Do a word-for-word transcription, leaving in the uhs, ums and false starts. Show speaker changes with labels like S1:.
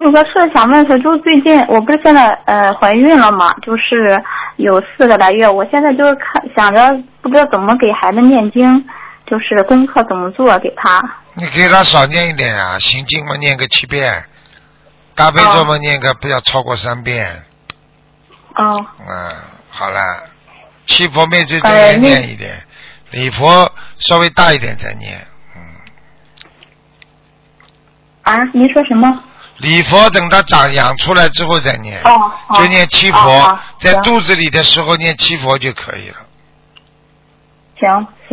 S1: 有个事想问他，就是最近我不是现在呃怀孕了嘛，就是有四个来月，我现在就是看想着不知道怎么给孩子念经，就是功课怎么做给他。
S2: 你给他少念一点啊，心经嘛念个七遍，大悲咒嘛念个不要超过三遍。
S1: 哦。
S2: 嗯，好了，七佛灭罪真言念一点，礼佛稍微大一点再念。嗯。
S1: 啊，您说什么？
S2: 礼佛等他长养出来之后再念，
S1: 哦，
S2: 就念七佛，
S1: 哦、
S2: 在肚子里的时候念七佛就可以了。
S1: 行。